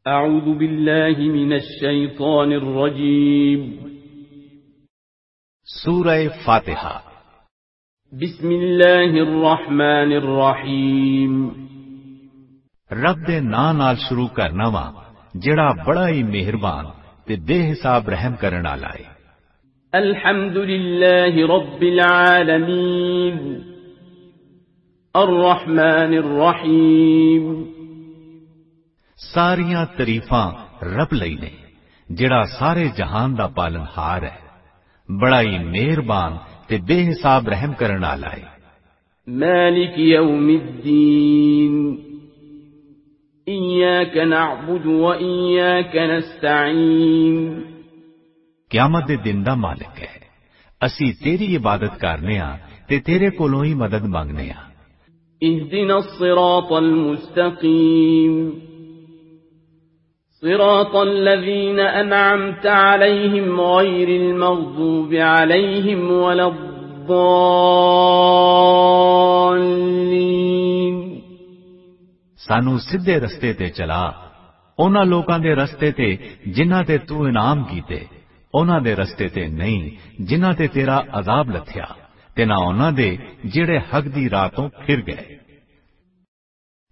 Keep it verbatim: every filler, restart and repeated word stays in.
اعوذ باللہ من الشیطان الرجیم سورہ فاتحہ بسم اللہ الرحمن الرحیم رب دے ناں نال شروع کرنا وا جڑا بڑا ہی مہربان تے بے حساب رحم کرن والا ہے۔ الحمد للہ رب العالمین الرحمن الرحیم ساریاں تعریفاں رب لئی نے جڑا سارے جہان دا پالن ہار ہے، بڑا ہی مہربان تے بے حساب رحم کرن والا ہے۔ مالک یوم الدین ایاک نعبد و ایاک نستعین قیامت دے دن دا مالک ہے، اسی تیری عبادت کرنے ہاں تے تیرے کولوں ہی مدد مانگنے ہاں۔ اہدنا الصراط المستقیم صراط الذین انعمت علیہم غیر المغضوب علیہم ولا الضالین۔ سانو سدھے رستے تے چلا، اونا لوکاں دے رستے تے جنہاں تے تو انعام کیتے، اونا دے رستے تے نہیں جنہاں تے تیرا عذاب لتھیا، تے نہ اونا دے جڑے حق دی راہ تو پھر گئے۔